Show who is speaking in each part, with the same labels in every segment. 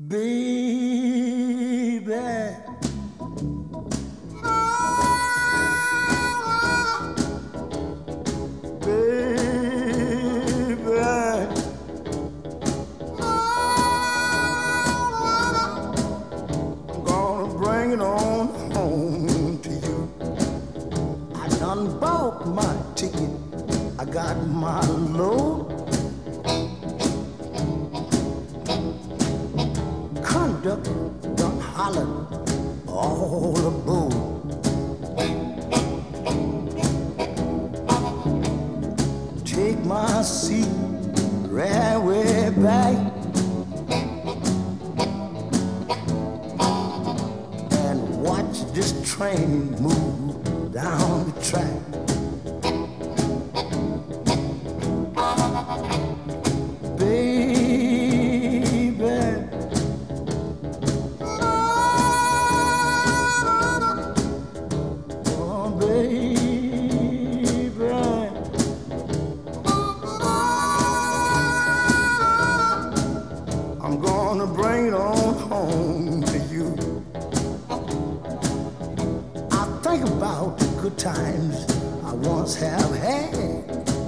Speaker 1: Baby, baby, I'm gonna bring it on home to you. I done bought my ticket, I got my load. Conductor done hollered all aboard. Take my seat right way back and watch this train move down the track. Baby, oh baby, I'm gonna bring it on home to you. I think about the good times I once have had.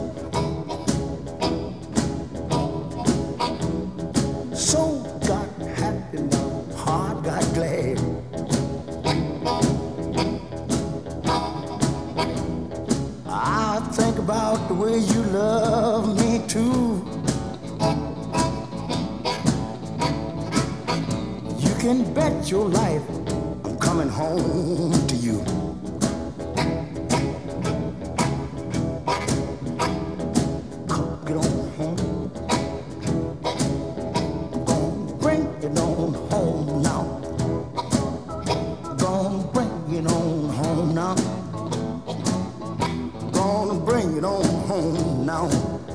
Speaker 1: Soul got happy, my heart got glad. I think about the way you love me too. You can bet your life I'm coming home to you. Come, get on home. Gonna bring it on home now. Gonna bring it on home now. Gonna bring it on home now.